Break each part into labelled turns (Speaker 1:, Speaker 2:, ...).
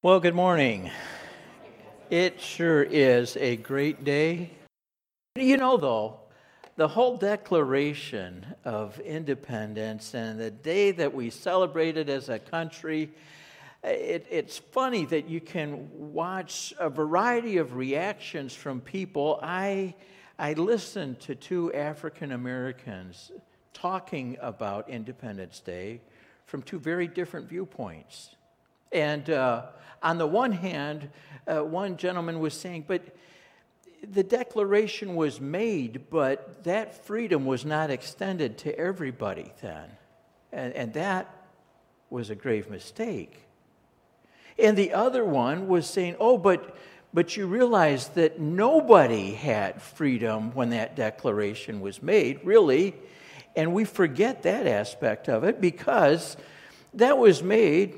Speaker 1: Well, good morning. It sure is a great day. You know, though, the whole Declaration of Independence and the day that we celebrated as a country, it's funny that you can watch a variety of reactions from people. I listened to two African Americans talking about Independence Day from two very different viewpoints. And on the one hand, one gentleman was saying, but the Declaration was made, but that freedom was not extended to everybody then. And that was a grave mistake. And the other one was saying, but you realize that nobody had freedom when that Declaration was made, really. And we forget that aspect of it because that was made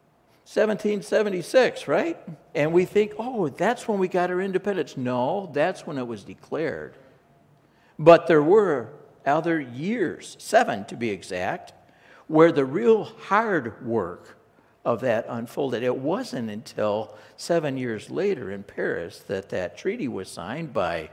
Speaker 1: 1776, right? And we think, that's when we got our independence. No, that's when it was declared. But there were other years, 7 to be exact, where the real hard work of that unfolded. It wasn't until 7 years later in Paris that treaty was signed by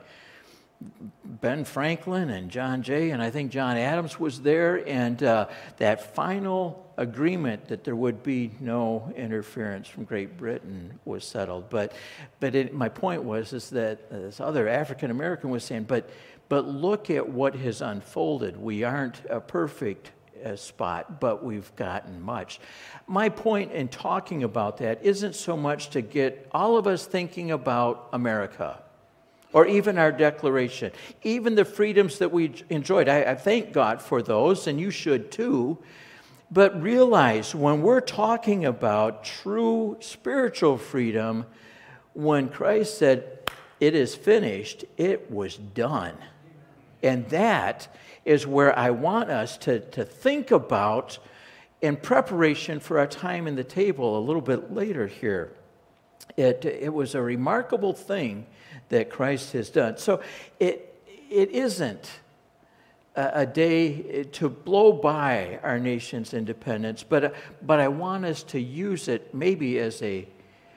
Speaker 1: Ben Franklin and John Jay, and I think John Adams was there, and that final agreement that there would be no interference from Great Britain was settled. But my point was that this other African American was saying, but look at what has unfolded. We aren't a perfect spot, but we've gotten much. My point in talking about that isn't so much to get all of us thinking about America, or even our Declaration, even the freedoms that we enjoyed. I thank God for those, and you should too. But realize when we're talking about true spiritual freedom, when Christ said, "It is finished," it was done. And that is where I want us to think about in preparation for our time in the table a little bit later here. It was a remarkable thing that Christ has done. So it isn't a day to blow by our nation's independence, but I want us to use it maybe as a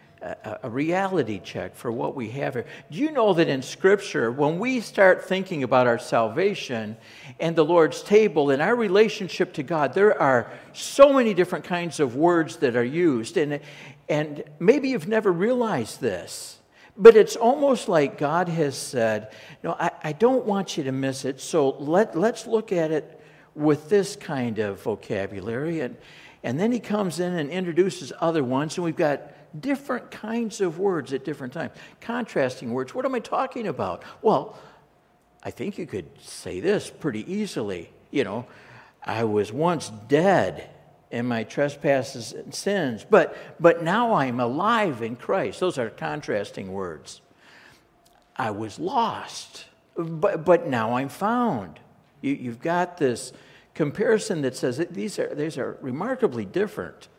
Speaker 1: reality check for what we have here. Do you know that in Scripture, when we start thinking about our salvation and the Lord's table and our relationship to God, there are so many different kinds of words that are used, and maybe you've never realized this. But it's almost like God has said, no, I don't want you to miss it, so let's look at it with this kind of vocabulary. And then he comes in and introduces other ones, and we've got different kinds of words at different times. Contrasting words. What am I talking about? Well, I think you could say this pretty easily. I was once dead in my trespasses and sins, but now I'm alive in Christ. Those are contrasting words. I was lost, but now I'm found. You've got this comparison that says that these are remarkably different.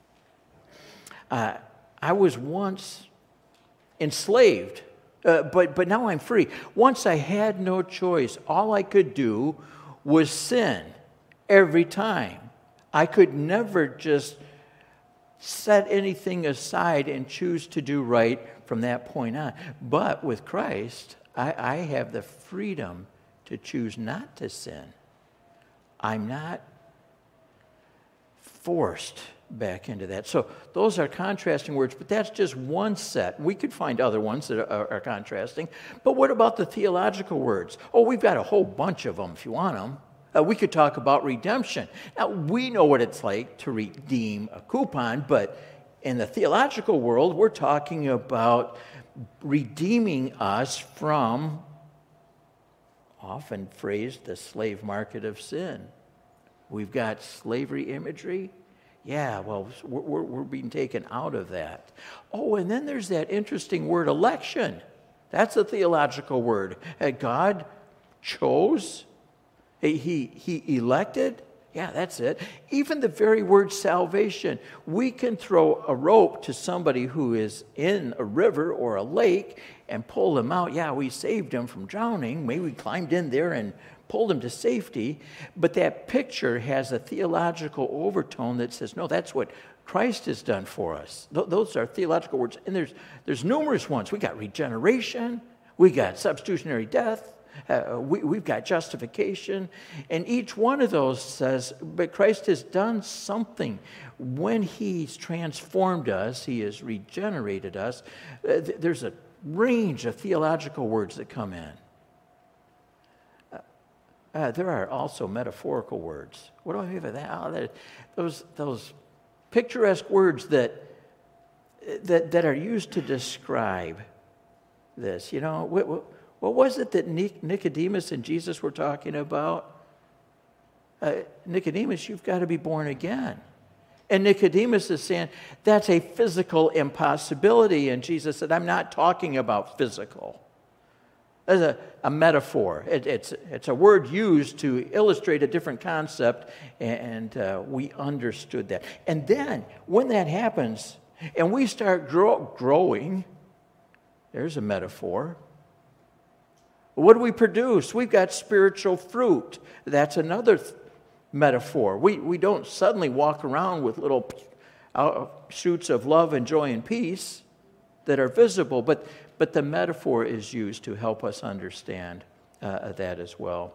Speaker 1: I was once enslaved, but now I'm free. Once I had no choice. All I could do was sin every time. I could never just set anything aside and choose to do right from that point on. But with Christ, I have the freedom to choose not to sin. I'm not forced back into that. So those are contrasting words, but that's just one set. We could find other ones that are contrasting. But what about the theological words? We've got a whole bunch of them if you want them. We could talk about redemption. Now, we know what it's like to redeem a coupon, but in the theological world, we're talking about redeeming us from, often phrased, the slave market of sin. We've got slavery imagery. Yeah, well, we're being taken out of that. And then there's that interesting word, election. That's a theological word. God chose. He elected? Yeah, that's it. Even the very word salvation. We can throw a rope to somebody who is in a river or a lake and pull them out. Yeah, we saved them from drowning. Maybe we climbed in there and pulled them to safety. But that picture has a theological overtone that says, no, that's what Christ has done for us. Those are theological words. And there's numerous ones. We got regeneration. We got substitutionary death. We've got justification. And each one of those says, but Christ has done something. When he's transformed us, he has regenerated us. There's a range of theological words that come in. There are also metaphorical words. What do I mean by that? Those picturesque words that are used to describe this. You know, what was it that Nicodemus and Jesus were talking about? Nicodemus, you've got to be born again. And Nicodemus is saying, that's a physical impossibility. And Jesus said, I'm not talking about physical. That's a metaphor. It's a word used to illustrate a different concept, and we understood that. And then, when that happens, and we start growing, there's a metaphor. What do we produce? We've got spiritual fruit. That's another metaphor. We don't suddenly walk around with little shoots of love and joy and peace that are visible, but the metaphor is used to help us understand that as well.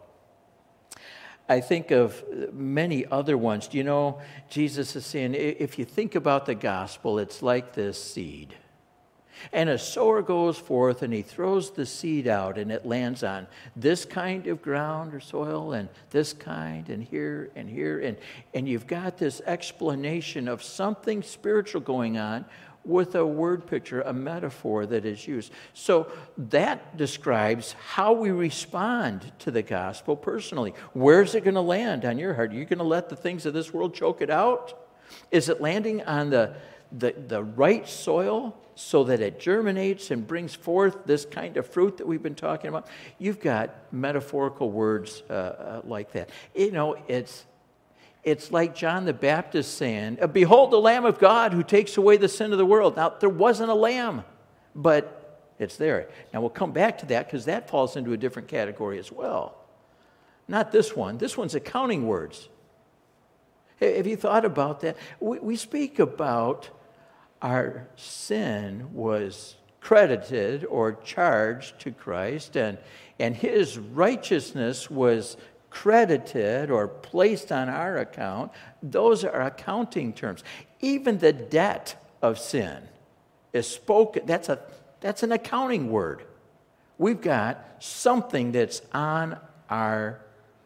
Speaker 1: I think of many other ones. Do you know, Jesus is saying, if you think about the gospel, it's like this seed. And a sower goes forth and he throws the seed out, and it lands on this kind of ground or soil, and this kind, and here, and you've got this explanation of something spiritual going on with a word picture, a metaphor that is used. So that describes how we respond to the gospel personally. Where's it going to land on your heart? Are you going to let the things of this world choke it out? Is it landing on the right soil so that it germinates and brings forth this kind of fruit that we've been talking about? You've got metaphorical words like that. You know, it's like John the Baptist saying, behold the Lamb of God who takes away the sin of the world. Now, there wasn't a lamb, but it's there. Now, we'll come back to that because that falls into a different category as well. Not this one. This one's accounting words. Have you thought about that? We speak about our sin was credited or charged to Christ, and his righteousness was credited or placed on our account. Those are accounting terms. Even the debt of sin is spoken. That's an accounting word. We've got something that's on our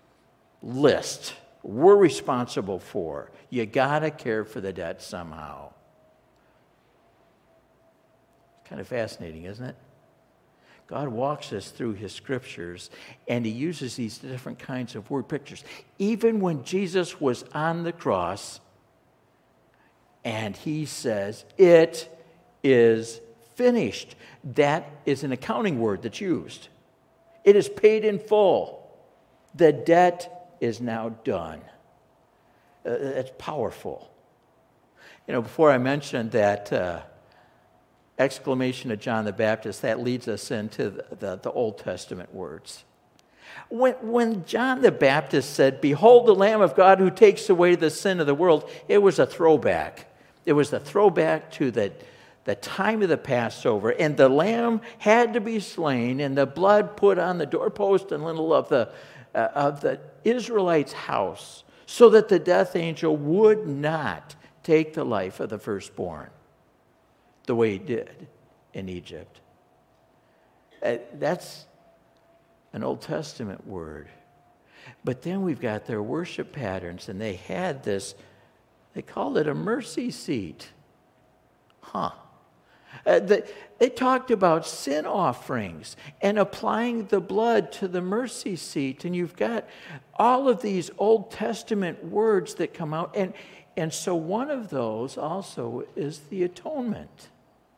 Speaker 1: list we're responsible for. You got to care for the debt somehow. It's kind of fascinating, isn't it? God walks us through his scriptures, and he uses these different kinds of word pictures. Even when Jesus was on the cross, and he says, it is finished. That is an accounting word that's used. It is paid in full. The debt is now done. It's powerful. You know, before I mentioned that exclamation of John the Baptist, that leads us into the Old Testament words. When John the Baptist said, behold the Lamb of God who takes away the sin of the world, it was a throwback. It was a throwback to the time of the Passover, and the lamb had to be slain, and the blood put on the doorpost and lintel of the Israelites' house, so that the death angel would not take the life of the firstborn, the way he did in Egypt. That's an Old Testament word. But then we've got their worship patterns, and they had this, they called it a mercy seat. They talked about sin offerings and applying the blood to the mercy seat. And you've got all of these Old Testament words that come out. And so one of those also is the atonement.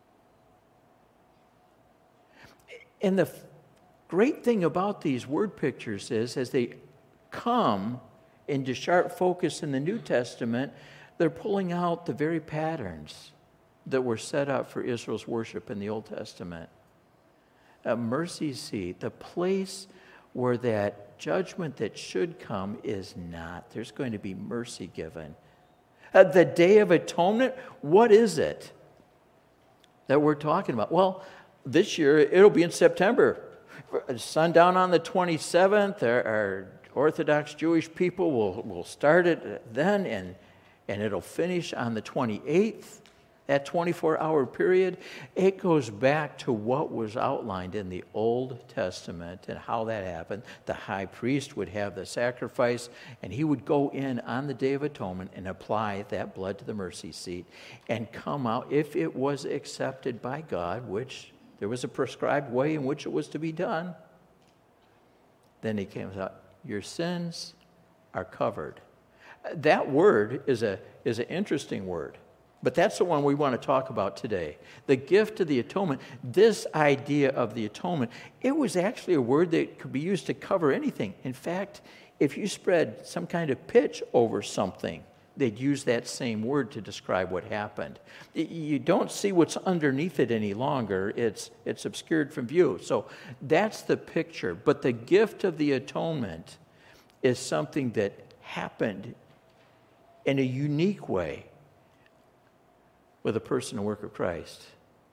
Speaker 1: And the great thing about these word pictures is, as they come into sharp focus in the New Testament, they're pulling out the very patterns that were set up for Israel's worship in the Old Testament. A mercy seat, the place where that judgment that should come is not. There's going to be mercy given. The Day of Atonement, what is it that we're talking about? Well, this year it'll be in September. Sundown on the 27th, our Orthodox Jewish people will start it then, and it'll finish on the 28th. That 24-hour period, it goes back to what was outlined in the Old Testament and how that happened. The high priest would have the sacrifice, and he would go in on the Day of Atonement and apply that blood to the mercy seat and come out, if it was accepted by God, which there was a prescribed way in which it was to be done, then he comes out, your sins are covered. That word is an interesting word. But that's the one we want to talk about today. The gift of the atonement, this idea of the atonement, it was actually a word that could be used to cover anything. In fact, if you spread some kind of pitch over something, they'd use that same word to describe what happened. You don't see what's underneath it any longer. It's obscured from view. So that's the picture. But the gift of the atonement is something that happened in a unique way with the person and work of Christ.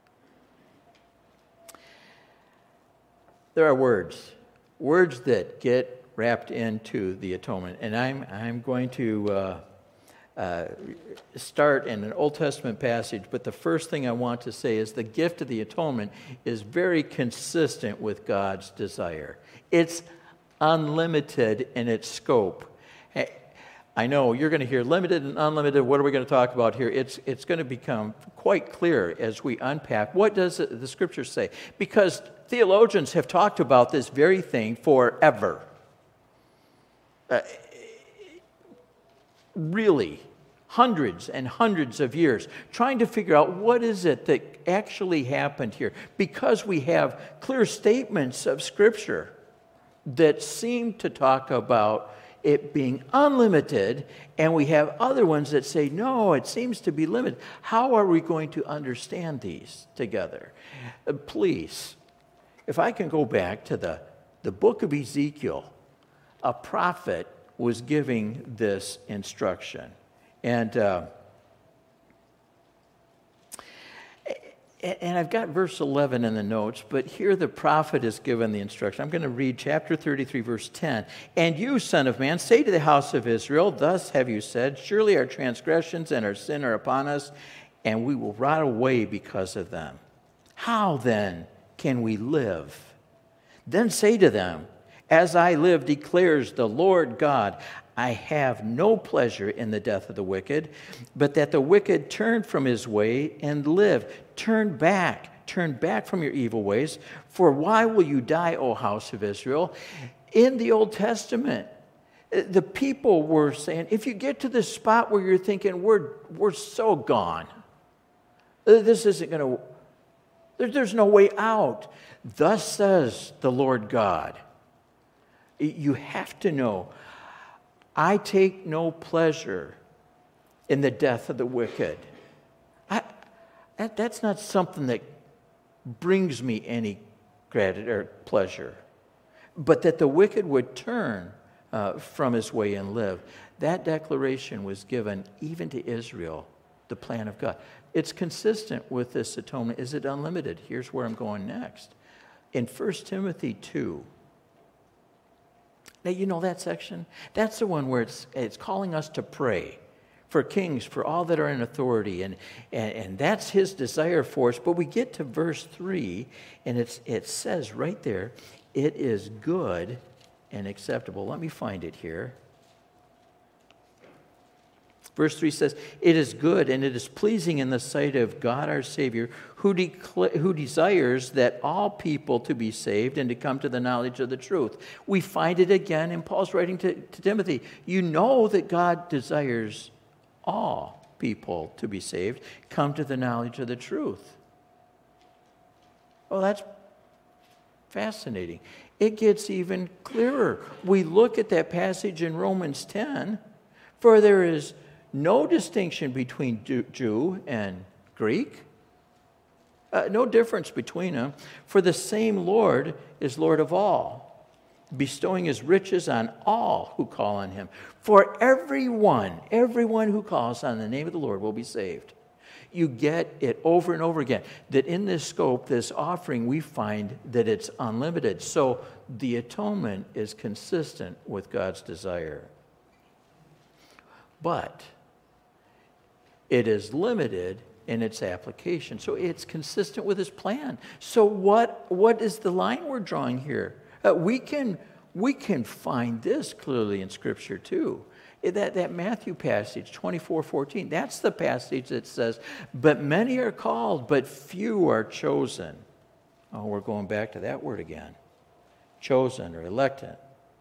Speaker 1: There are words that get wrapped into the atonement. And I'm going to start in an Old Testament passage, but the first thing I want to say is the gift of the atonement is very consistent with God's desire. It's unlimited in its scope. I know you're going to hear limited and unlimited. What are we going to talk about here? It's going to become quite clear as we unpack. What does the Scripture say? Because theologians have talked about this very thing forever. Really, hundreds and hundreds of years, trying to figure out what is it that actually happened here. Because we have clear statements of Scripture that seem to talk about it being unlimited, and we have other ones that say, no, it seems to be limited. How are we going to understand these together? Please, if I can go back to the book of Ezekiel, a prophet was giving this instruction. And I've got verse 11 in the notes, but here the prophet is given the instruction. I'm going to read chapter 33, verse 10. And you, son of man, say to the house of Israel, thus have you said, surely our transgressions and our sin are upon us, and we will rot away because of them. How then can we live? Then say to them, as I live, declares the Lord God, I have no pleasure in the death of the wicked, but that the wicked turn from his way and live. Turn back from your evil ways. For why will you die, O house of Israel? In the Old Testament, the people were saying, if you get to this spot where you're thinking, we're so gone, this isn't going to, there's no way out. Thus says the Lord God. You have to know, I take no pleasure in the death of the wicked. That's not something that brings me any credit or pleasure. But that the wicked would turn from his way and live. That declaration was given even to Israel, the plan of God. It's consistent with this atonement. Is it unlimited? Here's where I'm going next. In 1 Timothy 2, now, you know that section? That's the one where it's calling us to pray for kings, for all that are in authority, and that's his desire for us. But we get to verse 3, and it says right there, it is good and acceptable. Let me find it here. Verse 3 says, it is good and it is pleasing in the sight of God our Savior, who desires that all people to be saved and to come to the knowledge of the truth. We find it again in Paul's writing to Timothy. You know that God desires all people to be saved, come to the knowledge of the truth. Well, that's fascinating. It gets even clearer. We look at that passage in Romans 10, for there is no distinction between Jew and Greek. No difference between them. For the same Lord is Lord of all, bestowing his riches on all who call on him. For everyone who calls on the name of the Lord will be saved. You get it over and over again, that in this scope, this offering, we find that it's unlimited. So the atonement is consistent with God's desire. But it is limited in its application. So it's consistent with his plan. So what is the line we're drawing here? We can find this clearly in Scripture too. That Matthew passage, 24:14, that's the passage that says, but many are called, but few are chosen. Oh, we're going back to that word again. Chosen or elected.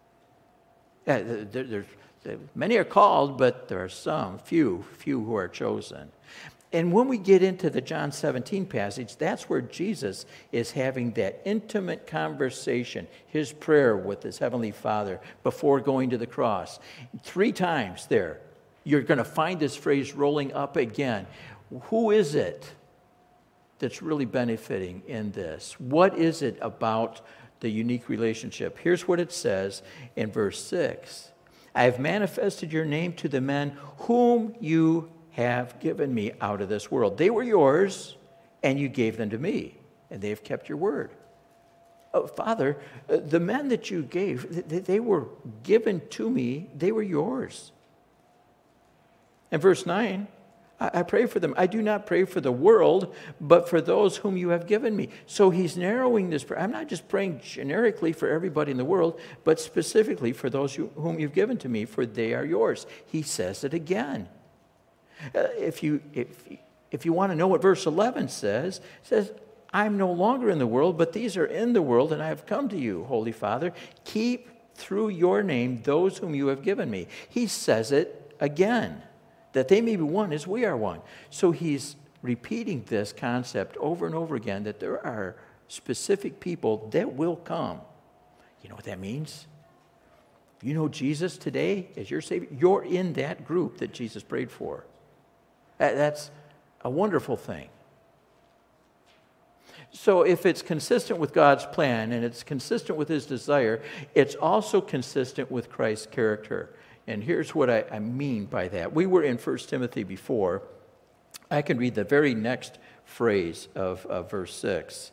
Speaker 1: Many are called, but there are some, few who are chosen. And when we get into the John 17 passage, that's where Jesus is having that intimate conversation, his prayer with his heavenly Father before going to the cross. 3 times there, you're going to find this phrase rolling up again. Who is it that's really benefiting in this? What is it about the unique relationship? Here's what it says in verse 6. I have manifested your name to the men whom you have given me out of this world. They were yours, and you gave them to me, and they have kept your word. Oh, Father, the men that you gave, they were given to me. They were yours. And verse 9, I pray for them. I do not pray for the world, but for those whom you have given me. So he's narrowing this prayer. I'm not just praying generically for everybody in the world, but specifically for those whom you've given to me, for they are yours. He says it again. If you want to know what verse 11 says, it says, I'm no longer in the world, but these are in the world, and I have come to you, Holy Father. Keep through your name those whom you have given me. He says it again, that they may be one as we are one. So he's repeating this concept over and over again, that there are specific people that will come. You know what that means? You know Jesus today as your Savior? You're in that group that Jesus prayed for. That's a wonderful thing. So if it's consistent with God's plan and it's consistent with his desire, it's also consistent with Christ's character. And here's what I mean by that. We were in 1 Timothy before. I can read the very next phrase of verse 6.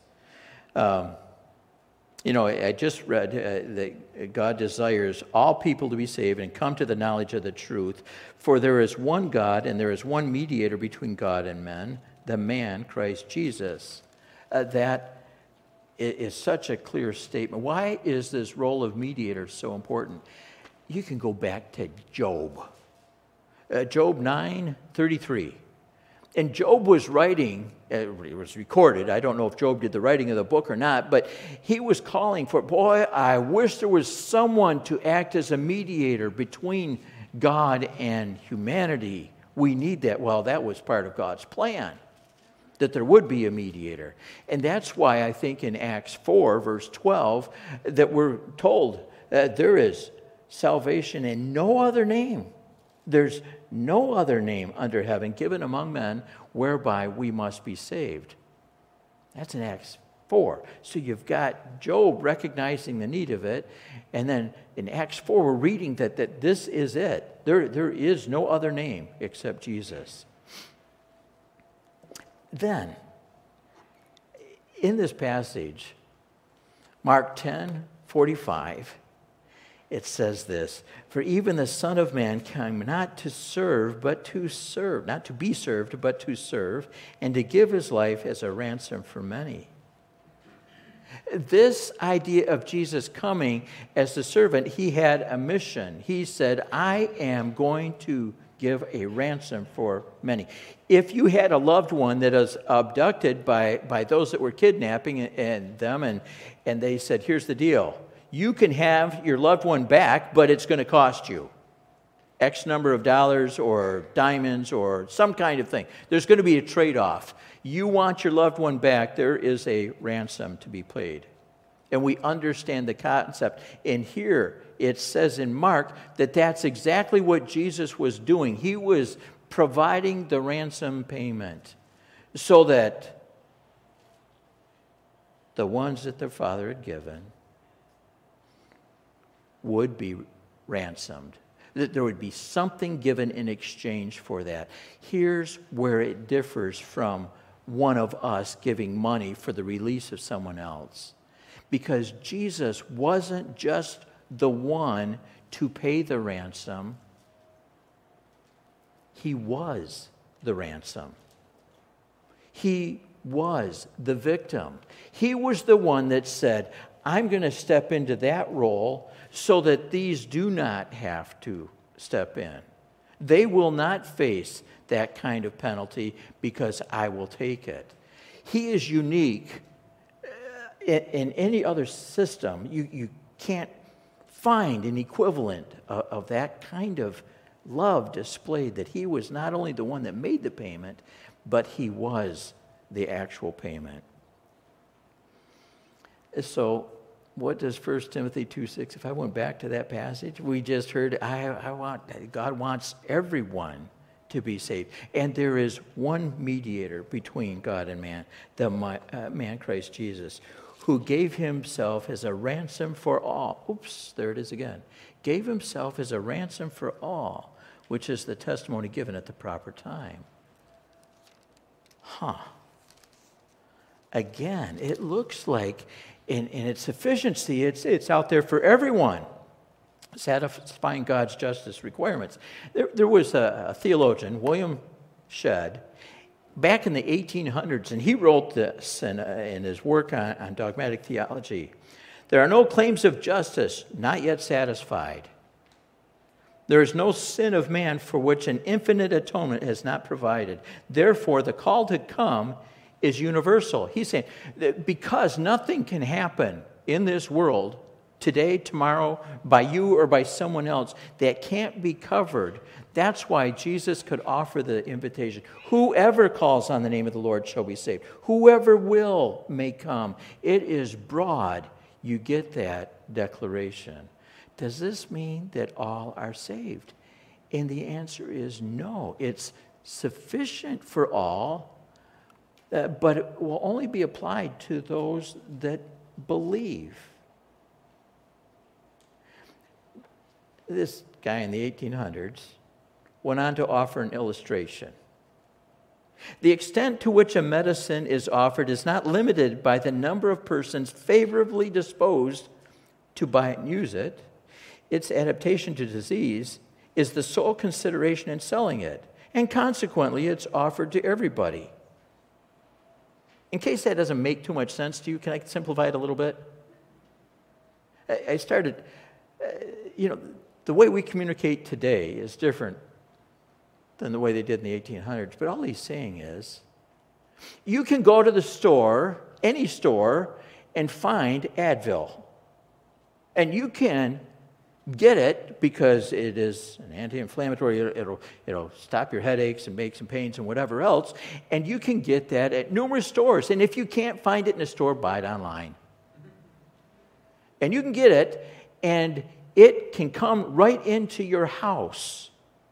Speaker 1: I just read that God desires all people to be saved and come to the knowledge of the truth. For there is one God and there is one mediator between God and men, the man, Christ Jesus. That is such a clear statement. Why is this role of mediator so important? You can go back to Job. Job 9:33. And Job was writing, it was recorded, I don't know if Job did the writing of the book or not, but he was calling for, boy, I wish there was someone to act as a mediator between God and humanity. We need that. Well, that was part of God's plan, that there would be a mediator. And that's why I think in Acts 4, verse 12, that we're told that there is salvation in no other name. There's no other name under heaven given among men whereby we must be saved. That's in Acts 4. So you've got Job recognizing the need of it. And then in Acts 4, we're reading that this is it. There is no other name except Jesus. Then, in this passage, Mark 10:45, it says this, for even the Son of Man came not to serve, but to serve, not to be served, but to serve, and to give his life as a ransom for many. This idea of Jesus coming as the servant, he had a mission. He said, I am going to give a ransom for many. If you had a loved one that was abducted by those that were kidnapping them, and they said, here's the deal. You can have your loved one back, but it's going to cost you X number of dollars or diamonds or some kind of thing. There's going to be a trade-off. You want your loved one back, there is a ransom to be paid. And we understand the concept. And here it says in Mark that that's exactly what Jesus was doing. He was providing the ransom payment so that the ones that their Father had given would be ransomed, that there would be something given in exchange for that. Here's where it differs from one of us giving money for the release of someone else. Because Jesus wasn't just the one to pay the ransom, he was the ransom. He was the victim. He was the one that said, I'm going to step into that role so that these do not have to step in. They will not face that kind of penalty because I will take it. He is unique. In any other system, you can't find an equivalent of that kind of love displayed, that he was not only the one that made the payment, but he was the actual payment. So what does 1 Timothy 2:6, if I went back to that passage, we just heard, God wants everyone to be saved. And there is one mediator between God and man, the man Christ Jesus, who gave himself as a ransom for all. Oops, there it is again. Gave himself as a ransom for all, which is the testimony given at the proper time. Again, it looks like in its sufficiency, it's out there for everyone, satisfying God's justice requirements. There was a theologian, William Shedd, back in the 1800s, and he wrote this in his work on dogmatic theology. There are no claims of justice not yet satisfied. There is no sin of man for which an infinite atonement has not provided. Therefore, the call to come is universal. He's saying that because nothing can happen in this world today, tomorrow, by you or by someone else that can't be covered, that's why Jesus could offer the invitation. Whoever calls on the name of the Lord shall be saved. Whoever will may come. It is broad. You get that declaration. Does this mean that all are saved? And the answer is no. It's sufficient for all, but it will only be applied to those that believe. This guy in the 1800s went on to offer an illustration. The extent to which a medicine is offered is not limited by the number of persons favorably disposed to buy it and use it. Its adaptation to disease is the sole consideration in selling it, and consequently, it's offered to everybody. In case that doesn't make too much sense to you, can I simplify it a little bit? I started, the way we communicate today is different than the way they did in the 1800s. But all he's saying is, you can go to the store, any store, and find Advil. And you can get it because it is an anti-inflammatory. It'll stop your headaches and aches and pains and whatever else. And you can get that at numerous stores. And if you can't find it in a store, buy it online. And you can get it, and it can come right into your house.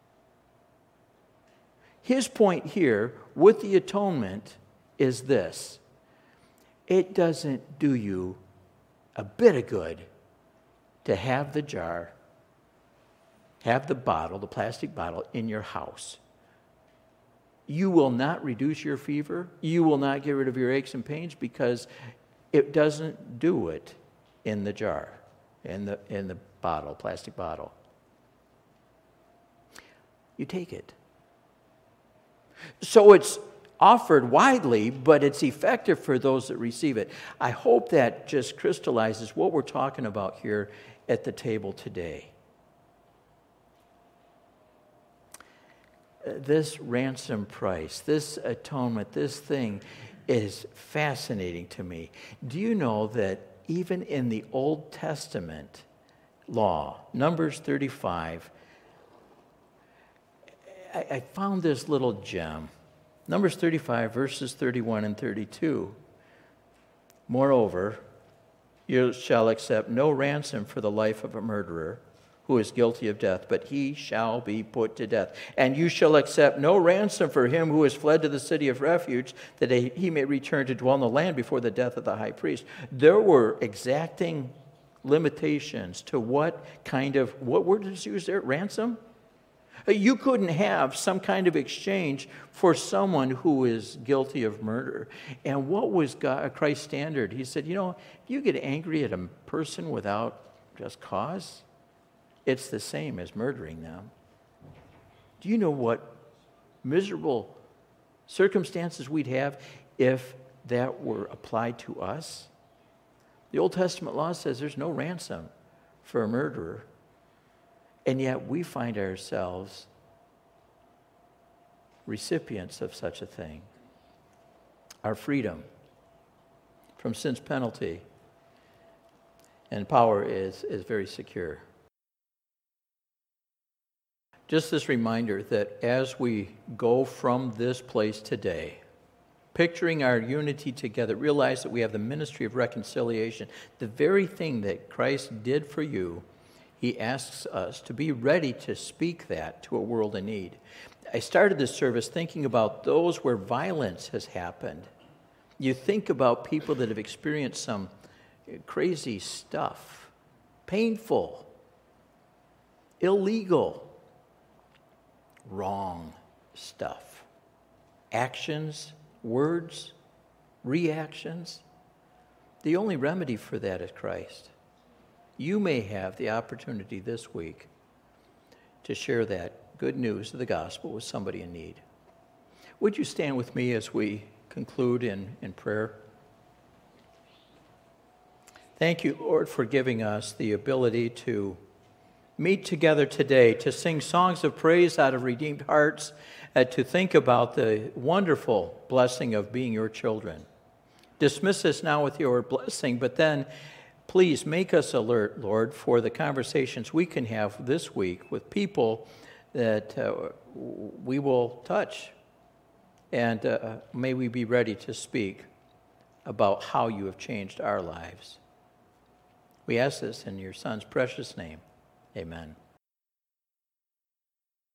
Speaker 1: His point here with the atonement is this: it doesn't do you a bit of good to have the jar, have the bottle, the plastic bottle, in your house. You will not reduce your fever. You will not get rid of your aches and pains because it doesn't do it in the jar, in the bottle, plastic bottle. You take it. So it's offered widely, but it's effective for those that receive it. I hope that just crystallizes what we're talking about here at the table today. This ransom price, this atonement, this thing is fascinating to me. Do you know that even in the Old Testament law, Numbers 35, I found this little gem. Numbers 35, verses 31 and 32. Moreover, you shall accept no ransom for the life of a murderer who is guilty of death, but he shall be put to death. And you shall accept no ransom for him who has fled to the city of refuge, that he may return to dwell in the land before the death of the high priest. There were exacting limitations to what word is used there? Ransom? You couldn't have some kind of exchange for someone who is guilty of murder. And what was Christ's standard? He said, if you get angry at a person without just cause, it's the same as murdering them. Do you know what miserable circumstances we'd have if that were applied to us? The Old Testament law says there's no ransom for a murderer. And yet we find ourselves recipients of such a thing. Our freedom from sin's penalty and power is very secure. Just this reminder that as we go from this place today, picturing our unity together, realize that we have the ministry of reconciliation, the very thing that Christ did for you. He asks us to be ready to speak that to a world in need. I started this service thinking about those where violence has happened. You think about people that have experienced some crazy stuff, painful, illegal, wrong stuff, actions, words, reactions. The only remedy for that is Christ. You may have the opportunity this week to share that good news of the gospel with somebody in need. Would you stand with me as we conclude in prayer? Thank you, Lord, for giving us the ability to meet together today, to sing songs of praise out of redeemed hearts, to think about the wonderful blessing of being your children. Dismiss us now with your blessing, but then please make us alert, Lord, for the conversations we can have this week with people that we will touch. And may we be ready to speak about how you have changed our lives. We ask this in your Son's precious name. Amen.